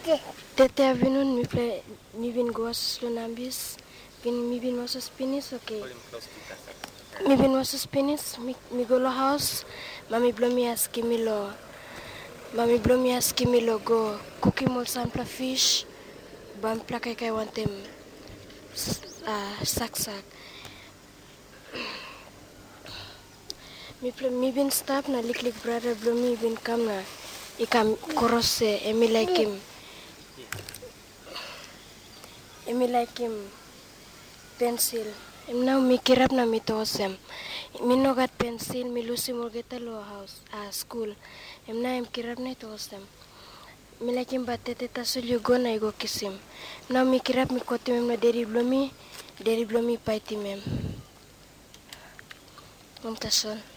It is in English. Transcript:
Tete avinun mi vin goas lunambis. Mi vin was spinis, okay. Mi vin was spinis, mi go lo house. Mami blomi askimilo. Mami blomi askimilo go cookie mol sampla fish. Bam plakai kai wantem sak. Mi vin stop na lik brother blomi vin kam na ikam korose emi like him pencil. Now mi kirap na mi tosem. Mi nogat pencil mi lusi morgeta lo house school. Na em kirap na tosem. Mi like him batete tasul yugo na igo kisim. Now mi kirap mi kotim na deri blomi paiti mem. Tasul.